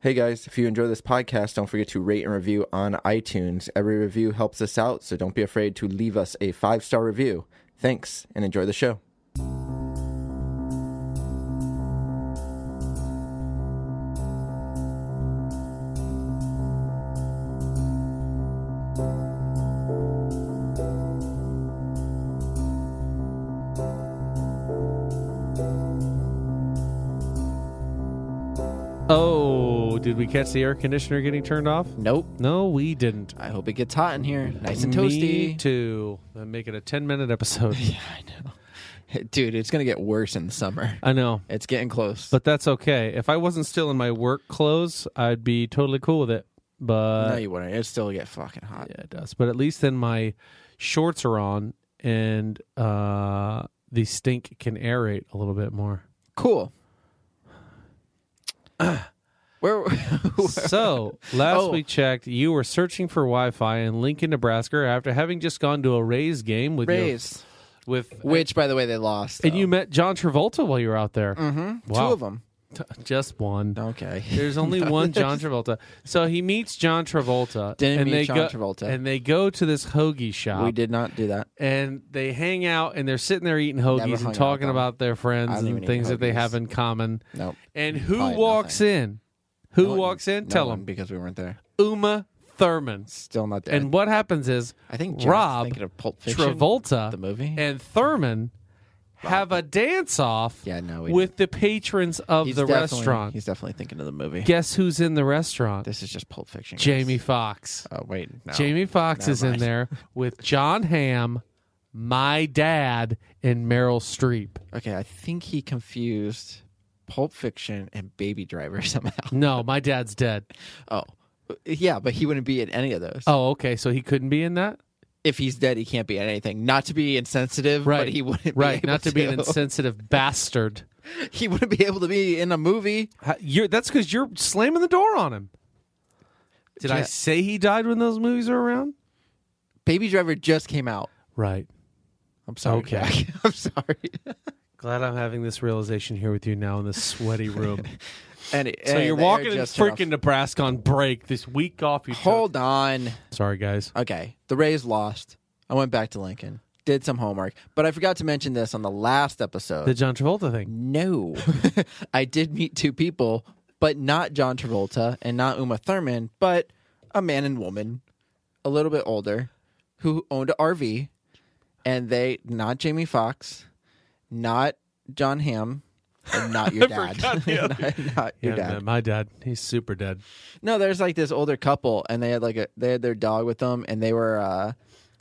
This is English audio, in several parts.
Hey guys, if you enjoy this podcast, don't forget to rate and review on iTunes. Every review helps us out, so don't be afraid to leave us a 5-star review. Thanks, and enjoy the show. Oh, did we catch the air conditioner getting turned off? Nope. No, we didn't. I hope it gets hot in here. Nice and Me toasty. too. Then make it a 10-minute episode. Yeah, I know. Dude, it's going to get worse in the summer. I know. It's getting close. But that's okay. If I wasn't still in my work clothes, I'd be totally cool with it. But no, you wouldn't. It'd still get fucking hot. yeah, it does. But at least then my shorts are on and the stink can aerate a little bit more. Cool. Where? So, last we checked, you were searching for Wi-Fi in Lincoln, Nebraska after having just gone to a Rays game with Rays. Which, by the way, they lost. and you met John Travolta while you were out there. Mm-hmm. Wow. Two of them. Just one. Okay. There's only one John Travolta. So he meets John Travolta. Didn't meet they John Travolta. And they go to this hoagie shop. We did not do that. And they hang out, and they're sitting there eating hoagies hung and out talking with them. about their I friends don't even and eat things that they hoagies. have in common. Nope. And who Probably walks nothing. in? Who No one- walks in? no Tell one, them. because we weren't there. Uma Thurman. Still not there. And what happens is I think Jack's Rob, thinking of Pulp Fiction, Travolta, the movie. and Thurman have a dance-off Yeah, no, we with the patrons of He's the definitely- restaurant. He's definitely thinking of the movie. Guess who's in the restaurant? This is just Pulp Fiction. guys. Jamie Foxx. Oh wait, no. Jamie Foxx Never is in mind. there with John Hamm, my dad, and Meryl Streep. Okay, I think he confused Pulp Fiction and Baby Driver somehow. No, my dad's dead. Oh, yeah, but he wouldn't be in any of those. Oh, okay, so he couldn't be in that? If he's dead, he can't be in anything. Not to be insensitive, Right. but he wouldn't. Right, be able not to be an insensitive bastard. He wouldn't be able to be in a movie. That's because you're slamming the door on him. Did I Yeah. say he died when those movies were around? Baby Driver just came out. Right. I'm sorry, Okay. Jack. I'm sorry. Glad I'm having this realization here with you now in this sweaty room. So You're walking in freaking Nebraska on break this week off. You Hold on. Sorry, guys. Okay, the Rays lost. I went back to Lincoln, did some homework, but I forgot to mention this on the last episode. The John Travolta thing. No. I did meet two people, but not John Travolta and not Uma Thurman, but a man and woman, a little bit older, who owned an RV, and not Jamie Foxx, not John Hamm, and not your dad. not your dad. Man, my dad. He's super dead. No, there's like this older couple, and they had their dog with them, and they were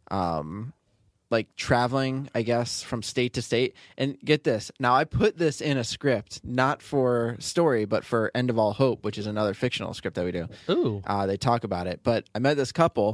like traveling, I guess, from state to state. And get this, now I put this in a script, not for story, but for End of All Hope, which is another fictional script that we do. Ooh. They talk about it, but I met this couple,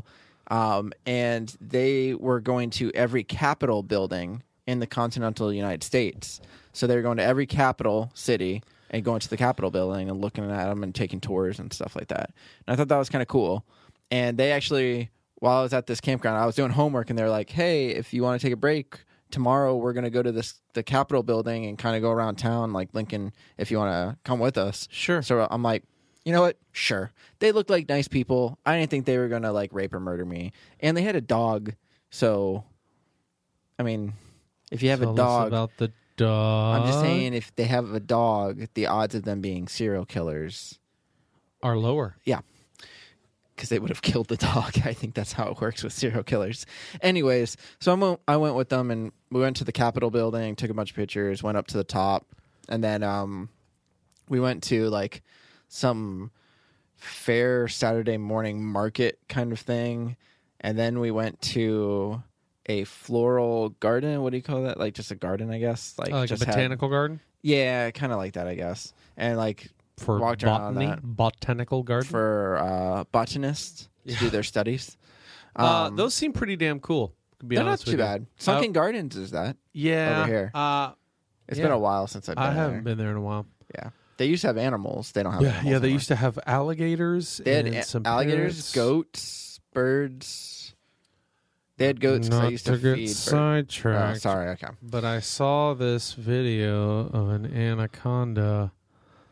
and they were going to every Capitol building in the continental United States. So they were going to every capital city and going to the Capitol building and looking at them and taking tours and stuff like that. And I thought that was kind of cool. And they actually, while I was at this campground, I was doing homework, and they were like, "Hey, if you want to take a break tomorrow, we're going to go to the Capitol building and kind of go around town, like Lincoln, if you want to come with us." Sure. So I'm like, you know what? Sure. They looked like nice people. I didn't think they were going to like rape or murder me. And they had a dog. So, I mean, if you have Tell a us dog, about the dog. I'm just saying if they have a dog, the odds of them being serial killers, are lower. yeah, because they would have killed the dog. I think that's how it works with serial killers. Anyways, so I went with them, and we went to the Capitol building, took a bunch of pictures, went up to the top, and then we went to like some fair Saturday morning market kind of thing, and then we went to a floral garden. What do you call that? Like just a garden, I guess. Like Like a just botanical garden? Yeah, kind of like that, I guess. And like For walked around botany? that Botanical garden? for botanists to do their studies. Those seem pretty damn cool, to be They're not honest too with you. bad. Sunken Gardens is that. Yeah. over here. It's been Yeah. a while since I've been I there. haven't been there in a while. Yeah. They used to have animals. They don't have animals Yeah, they anymore. used to have alligators. They had and some alligators, parrots. goats, birds. They had goats because I Not used to to get feed birds. sidetracked. Oh, sorry, okay. But I saw this video of an anaconda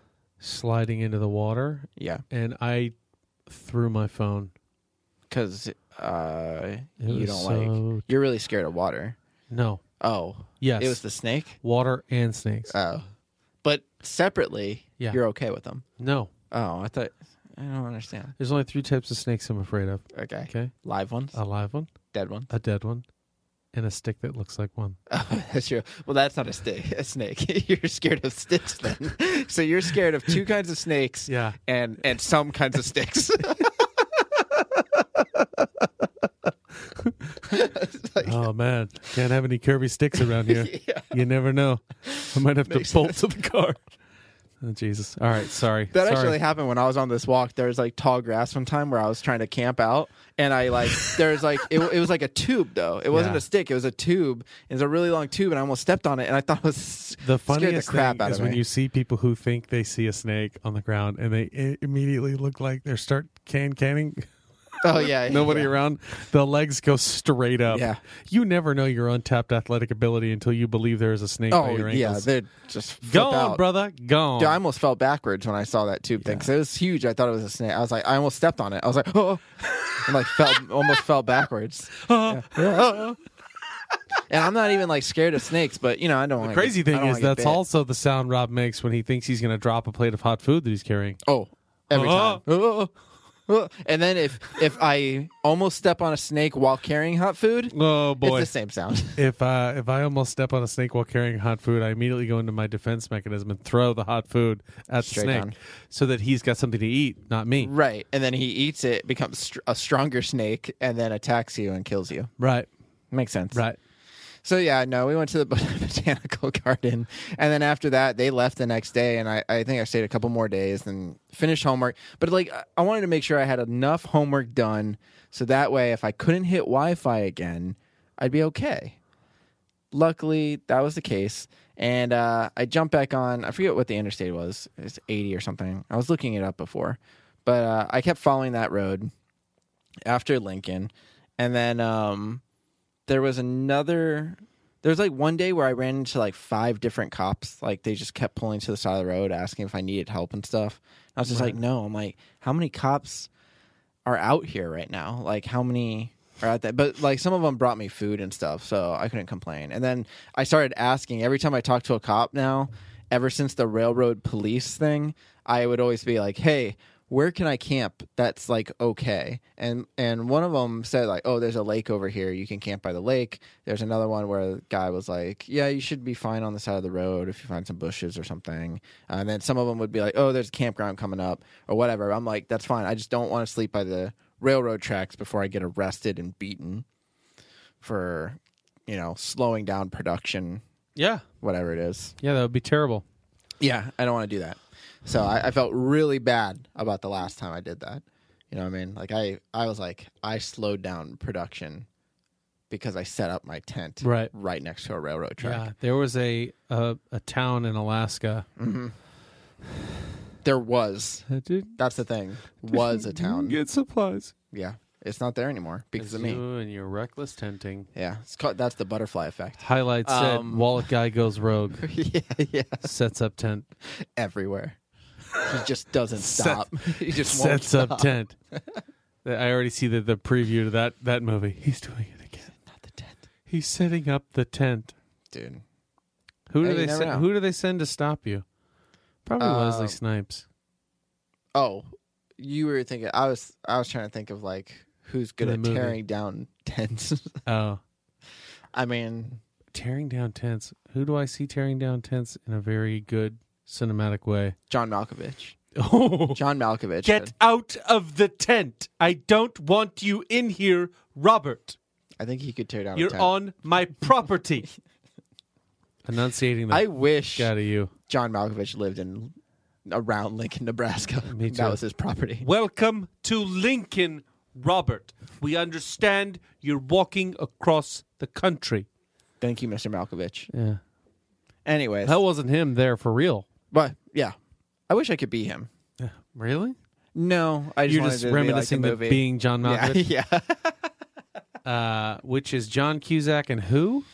sliding into the water, Yeah, and I threw my phone. because It you was don't so- you're really scared of water. No. Oh, Yes. it was the snake. Water and snakes. Oh, but separately, Yeah. you're okay with them. No. Oh, I thought I don't understand. There's only 3 types of snakes I'm afraid of. Okay, Okay. live ones, A live one, dead ones. a dead one, and a stick that looks like one. Oh, that's true. Well, that's not a stick. A snake. You're scared of sticks then. So you're scared of 2 kinds of snakes. Yeah. And some kinds of sticks. It's like, Oh man, can't have any curvy sticks around here. yeah. You never know. I might have Makes to bolt to the car. Oh, Jesus. All right, sorry. That Sorry. actually happened when I was on this walk. There was like tall grass one time where I was trying to camp out, and I like there's like it was like a tube though. It wasn't Yeah. a stick. It was a tube. It was a really long tube, and I almost stepped on it, and I thought it was The scared funniest the crap thing out is of when me. you see people who think they see a snake on the ground and they immediately look like they're start canning. Oh yeah, Nobody yeah. around. The legs go straight up. Yeah. You never know your untapped athletic ability until you believe there is a snake by Oh your yeah, ankles. they're just flip Gone, out. brother. Gone. Dude, I almost fell backwards when I saw that tube thing because it was huge. I thought it was a snake. I was like, I almost stepped on it. I was like, oh, and like almost fell backwards. Yeah. And I'm not even like scared of snakes, but you know, I don't. The wanna crazy get, I thing don't is wanna get that's bit. also the sound Rob makes when he thinks he's going to drop a plate of hot food that he's carrying. Oh, every time. And then if I almost step on a snake while carrying hot food, Oh boy! it's the same sound. If I almost step on a snake while carrying hot food, I immediately go into my defense mechanism and throw the hot food at Straight the snake, down. so that he's got something to eat, not me. Right, and then he eats it, becomes a stronger snake, and then attacks you and kills you. Right, Makes sense. right. So yeah, no, we went to the botanical garden, and then after that, they left the next day, and I think I stayed a couple more days and finished homework. But like, I wanted to make sure I had enough homework done, so that way, if I couldn't hit Wi-Fi again, I'd be okay. Luckily, that was the case, and I jumped back on. I forget what the interstate was. It's 80 or something. I was looking it up before, but I kept following that road after Lincoln, and then there was like one day where I ran into like 5 different cops. Like they just kept pulling to the side of the road asking if I needed help and stuff. I was just like, no. I'm like, how many cops are out here right now? Like how many are out there? But like some of them brought me food and stuff, so I couldn't complain. And then I started asking every time I talk to a cop now, ever since the railroad police thing, I would always be like, hey, where can I camp that's like okay? And one of them said like, oh, there's a lake over here, you can camp by the lake. There's another one where the guy was like, yeah, you should be fine on the side of the road if you find some bushes or something. And then some of them would be like, oh, there's a campground coming up or whatever. I'm like, that's fine, I just don't want to sleep by the railroad tracks before I get arrested and beaten for, you know, slowing down production, Yeah, whatever it is. yeah, that would be terrible. Yeah, I don't want to do that. So I felt really bad about the last time I did that. You know what I mean? Like I was like, I slowed down production because I set up my tent Right. next to a railroad track. Yeah, there was a town in Alaska. There was. That did That's the thing. Was a town. get supplies Yeah. It's not there anymore because of me. You and your reckless tenting. Yeah. It's called, that's the butterfly effect. Highlight said, wallet guy goes rogue, yeah. sets up tent. Everywhere. He just doesn't stop. He just won't Sets stop. up tent. I already see the preview to that movie. He's doing it again. Not the tent. He's setting up the tent. Dude. Who Hey, do you they never send? know. Who do they send to stop you? Probably Wesley Snipes. Oh, you were thinking. I was trying to think of like who's good The at movie. tearing down tents. Oh, I mean, tearing down tents. Who do I see tearing down tents in a very good cinematic way? John Malkovich. Oh, John Malkovich. get out of the tent! I don't want you in here, Robert. I think he could tear down. a You're tent. on my property. Enunciating the I wish out of you. John Malkovich lived in around Lincoln, Nebraska. Me too. That was his property. Welcome to Lincoln, Robert. We understand you're walking across the country. Thank you, Mr. Malkovich. Yeah. Anyways, That wasn't him there for real. but yeah, I wish I could be him. Really? No, I just You're wanted just to reminiscing be to like the movie. being John Malkovich? Yeah. Which is John Cusack and who?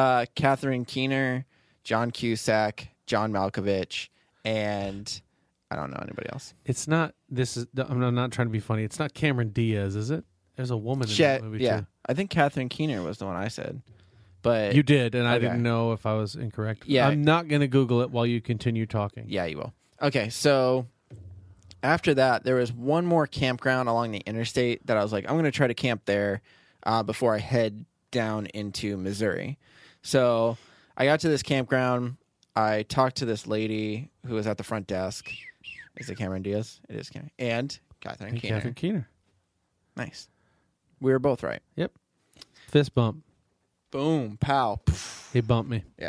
Catherine Keener, John Cusack, John Malkovich, and I don't know anybody else. It's not. I'm not trying to be funny. It's not Cameron Diaz, is it? There's a woman in that movie too. I think Catherine Keener was the one I said. But You did, and I Okay. didn't know if I was incorrect. Yeah. I'm not going to Google it while you continue talking. Yeah, you will. Okay, so after that, there was one more campground along the interstate that I was like, I'm going to try to camp there before I head down into Missouri. So I got to this campground. I talked to this lady who was at the front desk. Is it Cameron Diaz? It is Cameron. And Catherine Keener. Catherine Keener. Nice. We were both right. Yep. Fist bump. Boom. Pow. Poof. He bumped me. Yeah.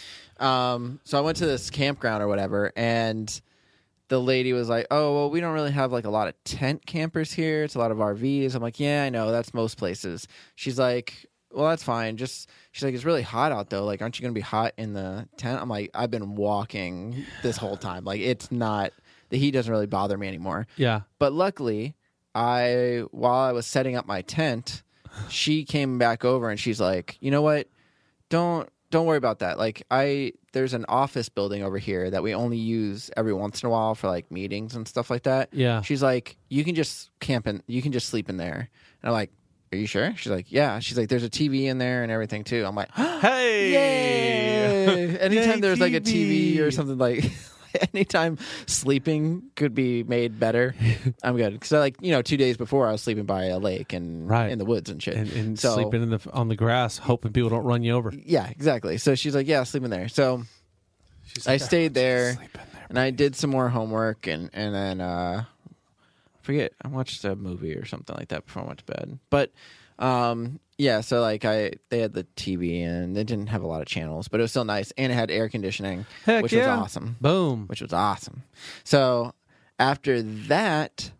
So I went to this campground or whatever, and the lady was like, "Oh, well, we don't really have like a lot of tent campers here. It's a lot of RVs." I'm like, "Yeah, I know. That's most places." She's like, "Well, that's fine. She's like, it's really hot out though. Like, aren't you gonna be hot in the tent?" I'm like, "I've been walking this whole time. Like, it's not the heat doesn't really bother me anymore." Yeah. But luckily, while I was setting up my tent, she came back over and she's like, "You know what? Don't worry about that. Like, there's an office building over here that we only use every once in a while for like meetings and stuff like that." Yeah. She's like, "You can just you can just sleep in there." And I'm like, "Are you sure?" She's like, "Yeah." She's like, "There's a TV in there and everything too." I'm like, Hey! "Yay!" Anytime Yay, there's like a TV or TV. something like. Anytime sleeping could be made better, I'm good. Because 2 days before I was sleeping by a lake and Right. in the woods and shit. And So- sleeping on the grass, hoping people don't run you over. Yeah, exactly. So she's like, "Yeah, sleep in there." So She's I like, stayed there, Sleep in there. and I did some more homework, and then I watched a movie or something like that before I went to bed. But yeah, so like they had the TV and they didn't have a lot of channels, but it was still nice, and it had air conditioning, Heck which yeah. was awesome. Boom. Which was awesome. So after that,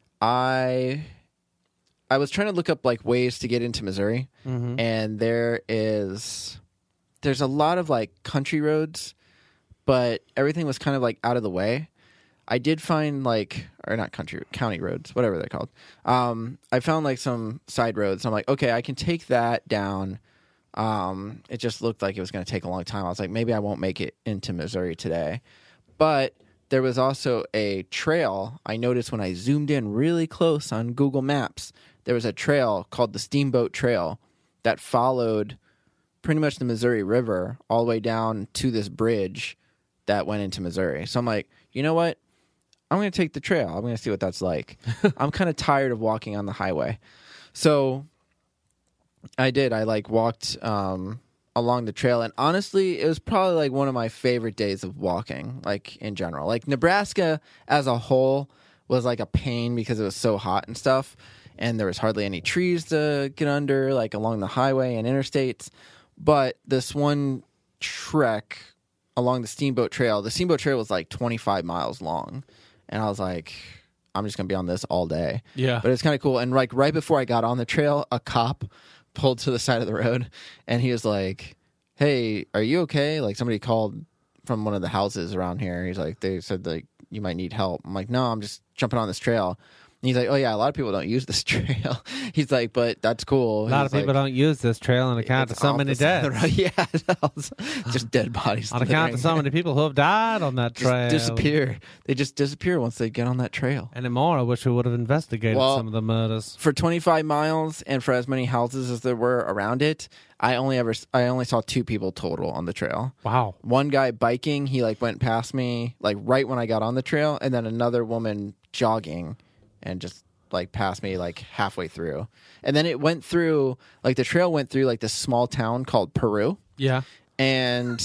I was trying to look up like ways to get into Missouri, Mhm. and there's a lot of like country roads, but everything was kind of like out of the way. I did find county roads, whatever they're called. I found like some side roads. I'm like, okay, I can take that down. It just looked like it was going to take a long time. I was like, maybe I won't make it into Missouri today. But there was also a trail. I noticed when I zoomed in really close on Google Maps, there was a trail called the Steamboat Trail that followed pretty much the Missouri River all the way down to this bridge that went into Missouri. So I'm like, you know what? I'm going to take the trail. I'm going to see what that's like. I'm kind of tired of walking on the highway. So I did. I like walked along the trail, and honestly, it was probably like one of my favorite days of walking, like in general. Like Nebraska as a whole was like a pain because it was so hot and stuff, and there was hardly any trees to get under, like along the highway and interstates. But this one trek along the Steamboat Trail was like 25 miles long. And I was like, I'm just going to be on this all day. Yeah. But it's kind of cool. And like right before I got on the trail, a cop pulled to the side of the road and he was like, "Hey, are you okay?" Like somebody called from one of the houses around here. He's like, they said like you might need help. I'm like, "No, I'm just jumping on this trail." And he's like, "Oh yeah, a lot of people don't use this trail." He's like, "But that's cool." A lot of people don't use this trail on account of so many deaths. Yeah, just dead bodies. On account of so many people who have died on that trail. Disappear. They just disappear once they get on that trail. Anymore, I wish we would have investigated Well, some of the murders. For 25 miles and for as many houses as there were around it, I only saw 2 people total on the trail. Wow. One guy biking, he like went past me like right when I got on the trail, and then another woman jogging and just like passed me like halfway through. And then it went through like the trail went through like this small town called Peru. Yeah. And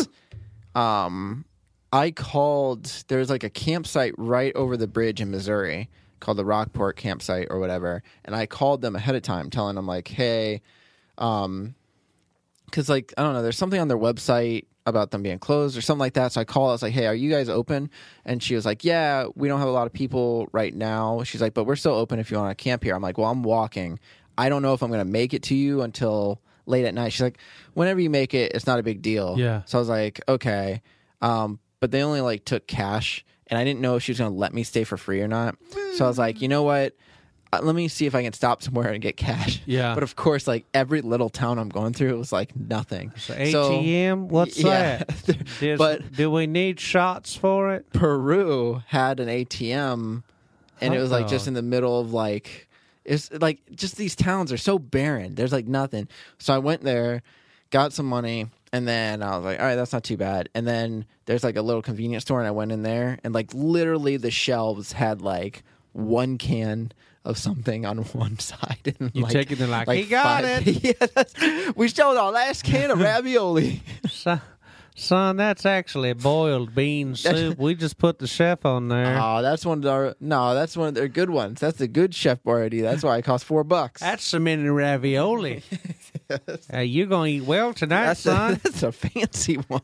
I called, there's like a campsite right over the bridge in Missouri called the Rockport campsite or whatever. And I called them ahead of time telling them like, "Hey, because like, I don't know, there's something on their website about them being closed or something like that." So I called, I was like, "Hey, are you guys open?" And she was like, "Yeah, we don't have a lot of people right now." She's like, "But we're still open if you want to camp here." I'm like, "Well, I'm walking. I don't know if I'm going to make it to you until late at night." She's like, "Whenever you make it, it's not a big deal." Yeah. So I was like, "Okay." But they only like took cash, and I didn't know if she was going to let me stay for free or not. So I was like, "You know what? let me see if I can stop somewhere and get cash. Yeah. But of course, like every little town I'm going through, it was like nothing. So ATM, what's yeah. that? But do we need shots for it? Peru had an ATM, and it was like just Oh. in the middle of like, it's like just these towns are so barren. There's like nothing. So I went there, got some money, and then I was like, all right, that's not too bad. And then there's like a little convenience store, and I went in there, and like literally the shelves had like one can of something on one side. And You like, take it and like, he got five- it. Yeah, we showed our last can of ravioli. Son, that's actually boiled bean soup. We just put the chef on there. Oh, that's one of their good ones. That's a good Chef Boyardee. That's why it costs $4. That's some mini ravioli. You gonna eat well tonight, son? That's a fancy one.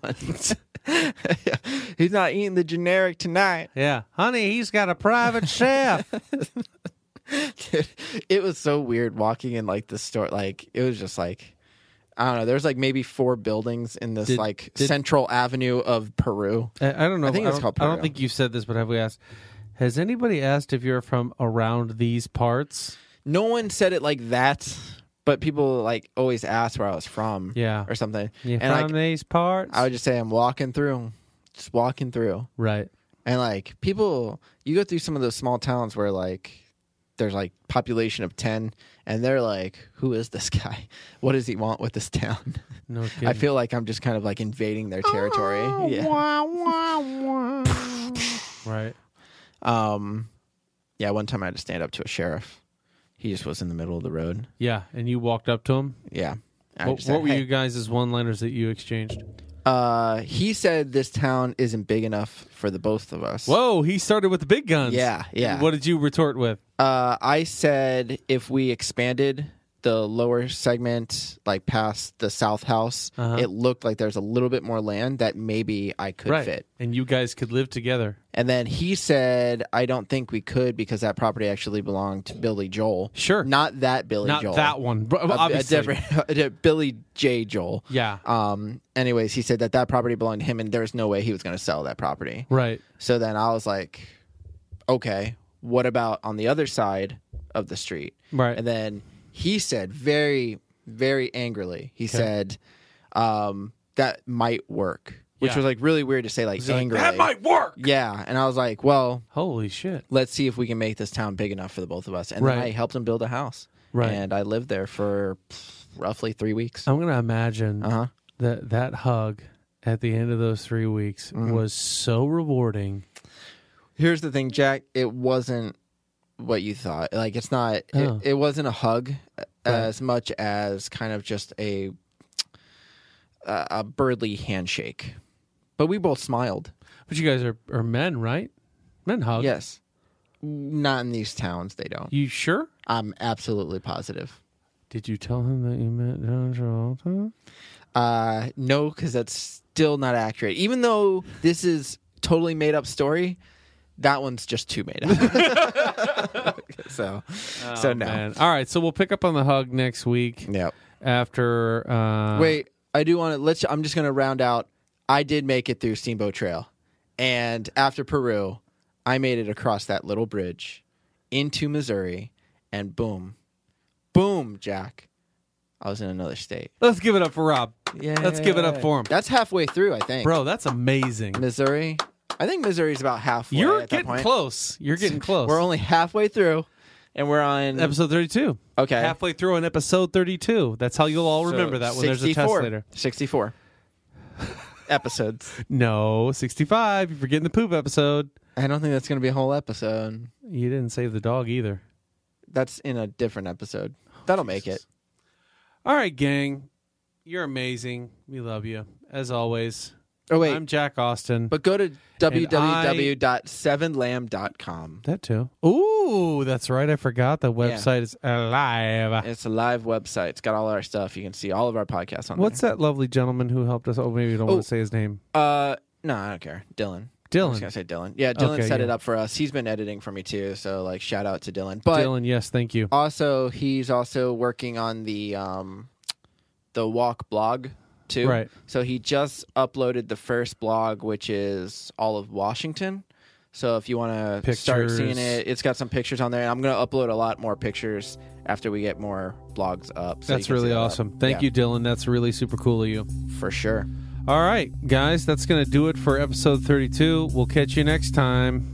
He's not eating the generic tonight. Yeah, honey, he's got a private chef. Dude, it was so weird walking in like the store. Like it was just like, I don't know. There's like maybe 4 buildings in this Did- Central Avenue of Peru. I don't know. I think it's called I don't Peru. think you've said this, but have we asked? Has anybody asked if you're from around these parts? No one said it like that, but people like always asked where I was from. Yeah. Or something. You And from these parts? I would just say I'm walking through, just walking through. Right. And like people, you go through some of those small towns where like there's like population of 10, and they're like, who is this guy? What does he want with this town? No kidding. I feel like I'm just kind of like invading their territory. Yeah. Right. Yeah. One time I had to stand up to a sheriff. He just was in the middle of the road. Yeah, and you walked up to him. Yeah. I What, just said, what were "Hey." you guys' one-liners that you exchanged? He said this town isn't big enough for the both of us. Whoa, he started with the big guns. Yeah, yeah. What did you retort with? I said if we expanded the lower segment, like past the south house, Uh-huh. it looked like there's a little bit more land that maybe I could Right. fit. And you guys could live together. And then he said, I don't think we could because that property actually belonged to Billy Joel. Sure. Not that Billy Not Joel. that one. A Obviously. different Billy J. Joel. Yeah. Anyways, he said that property belonged to him and there's no way he was going to sell that property. Right. So then I was like, okay, what about on the other side of the street? Right. And then he said very, very angrily, he said, that might work, which Yeah. was like really weird to say, like He's like, angrily. that might work. Yeah. And I was like, well, Holy shit. let's see if we can make this town big enough for the both of us. And then Right. I helped him build a house. Right. And I lived there for roughly 3 weeks. I'm going to imagine Uh-huh. that hug at the end of those 3 weeks Mm-hmm. was so rewarding. Here's the thing, Jack. It wasn't what you thought. Like, it's not, Oh. it wasn't a hug as much as kind of just a birdly handshake. But we both smiled. But you guys are men, right? Men hug. Yes. Not in these towns, they don't. You sure? I'm absolutely positive. Did you tell him that you met John Travolta? No, because that's still not accurate. Even though this is totally made up story, that one's just too made up. so no. Man. All right, so we'll pick up on the hug next week Yep. after. Wait, I do want to. I'm just going to round out. I did make it through Steamboat Trail, and after Peru, I made it across that little bridge into Missouri, and boom, Jack, I was in another state. Let's give it up for Rob. Yeah, Let's give it up for him. That's halfway through, I think. Bro, that's amazing. Missouri. I think Missouri's about halfway. You're at that getting point. close. You're getting close. We're only halfway through, and we're on episode 32. Okay. Halfway through on episode 32. That's how you'll all remember that when there's a test later. 64 episodes. No, 65. You're forgetting the poop episode. I don't think that's going to be a whole episode. You didn't save the dog either. That's in a different episode. That'll make it. All right, gang. You're amazing. We love you. As always. Oh, wait. I'm Jack Austin. But go to www.7lamb.com. That too. Ooh, that's right. I forgot the website is alive. It's a live website. It's got all our stuff. You can see all of our podcasts on What's that lovely gentleman who helped us? Oh, maybe you don't want to say his name. there. No, I don't care. Dylan. I'm Dylan. just going to say Dylan. Yeah, Dylan Okay, set yeah. it up for us. He's been editing for me too, so like shout out to Dylan. But Dylan, yes, thank you. also he's also working on the walk blog too. Right. So he just uploaded the first blog, which is all of Washington. So if you want to start Pictures. seeing it, it's got some pictures on there. And I'm going to upload a lot more pictures after we get more blogs up. So That's really awesome. Thank you, Dylan. That's really super cool of you. For sure. All right, guys, that's going to do it for episode 32. We'll catch you next time.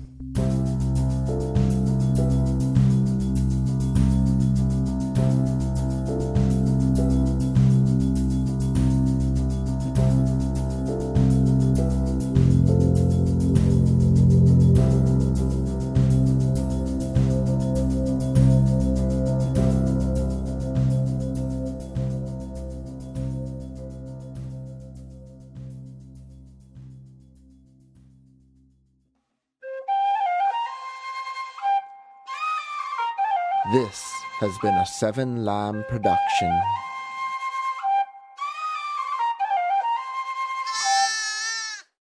This has been a Seven Lamb production.